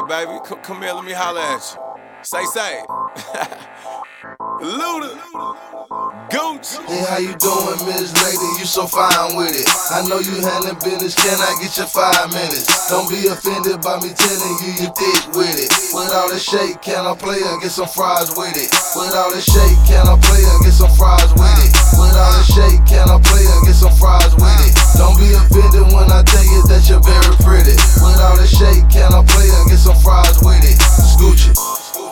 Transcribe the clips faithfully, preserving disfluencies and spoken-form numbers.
baby. Come, come here, let me holler at you. Say, say. Luda. Gooch. Hey, how you doing, Miss Lady? You so fine with it. I know you handling business. Can I get your five minutes? Don't be offended by me telling you you thick with it. With all this shake, can I play or get some fries with it? With all this shake, can I play or get some fries with it? With all this shake, can I play or get some fries with it? Don't be offended when I tell you that you're very pretty. With all this shake, can I play or get some fries with it? Scooch it.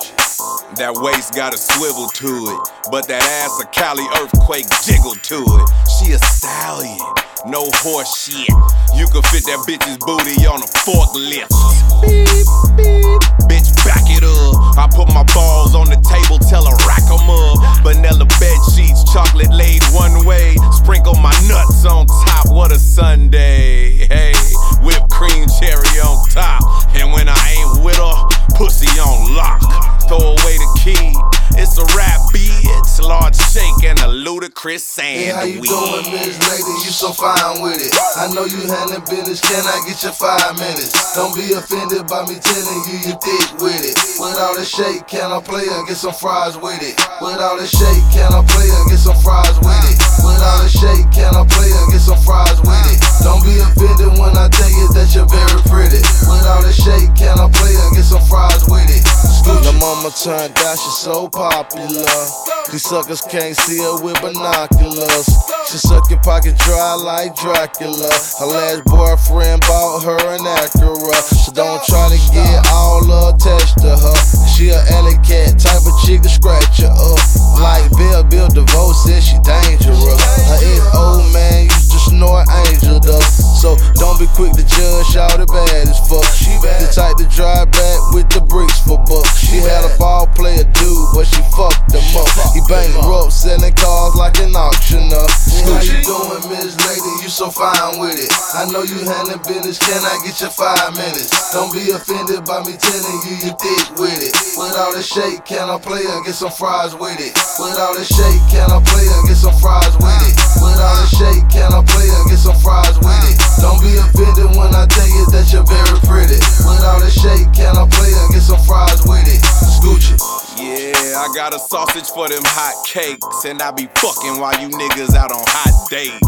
That waist got a swivel to it, but that ass a Cali earthquake jiggle to it. She a stallion, no horse shit. You can fit that bitch's booty on a forklift. Beep, beep. Bitch, back it up. I put my balls on the table, tell her rack 'em up. Vanilla bed sheets, chocolate laid one way. Sprinkle my nuts on top, what a Sunday. Hey, whipped cream cherry on top. And when I ain't with her, pussy on lock. Throw away the key, it's a rap bitch. Large shake and a ludicrous sand. Hey, how you doing, Miss Lady? You so fine with it. I know you handling business, can I get your five minutes? Don't be offended by me telling you you thick with it. With all this shake, can I play or get some fries with it? With all this shake, can I play or get some fries with it? With all this shake, can I play or get some fries with it? Don't be offended when I tell you that you're very pretty. With all this shake, can I play or get some fries with it? The mama turned out, she's so popular. These suckers can't see her with binoculars. She suck your pocket dry like Dracula. Her last boyfriend bought her an Acura. So don't try to get all attached to her. She a alley cat type of chick to scratch her up. Like Bill, Bill DeVoe said she dangerous. Her ex old man used to snore angel dust. So don't be quick to judge, shawty bad as fuck. She the type to drive back with the bricks for bucks. She had a ball player dude, but she fucked him up. He banged her up, selling cars like an auctioneer. How you doing, Miss Lady? You so fine with it. I know you handling business, can I get your five minutes? Don't be offended by me telling you you thick with it. With all this shake, can I play or get some fries with it? With all this shake, can I play or get some fries with it? With all this shake, can I play or get some fries with it? Don't be offended when I tell you that you're very pretty. With all this shake, can I play or get some fries with it? Scooch it. Yeah, I got a sausage for them hot cakes, and I be fucking while you niggas out on hot dates.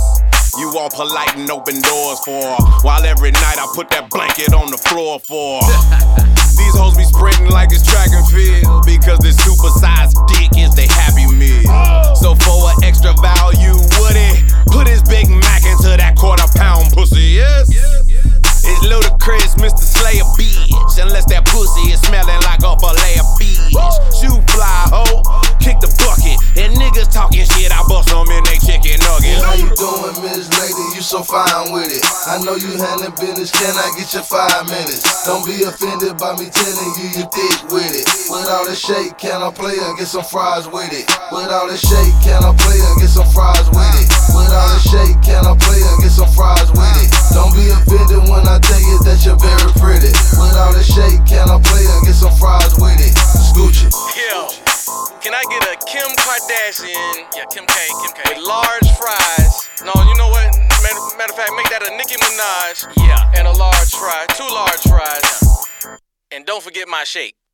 You all polite and open doors for her, while every night I put that blanket on the floor for her. These hoes be sprinting like it's track and field, because this supersized dick is the happy meal. So for an extra value, Woody, put his Big Mac into that quarter pound pussy, yes? It's ludicrous, Mister Slayer bitch, unless that pussy is smelling like a fillet of fish. Shoe fly, ho, kick the bucket, and niggas talking shit, I bust them in they chicken nuggets. How you doing, Miss Lady? You so fine with it. I know you handling business, can I get your five minutes? Don't be offended by me telling you you thick with it. With all this shake, can I play or get some fries with it? With all this shake, can I play or get some fries with it? With all this shake, can I play or get some fries with it? Don't be offended when I tell you that you're very pretty. With all this shake, can I play or get some fries with it? Scooch it. Yo, can I get a Kim Kardashian? Yeah, Kim K, Kim K. With large fries. No, you know what? Matter, matter of fact, make that a Nicki Minaj. Yeah. And a large fry, two large fries. And don't forget my shake.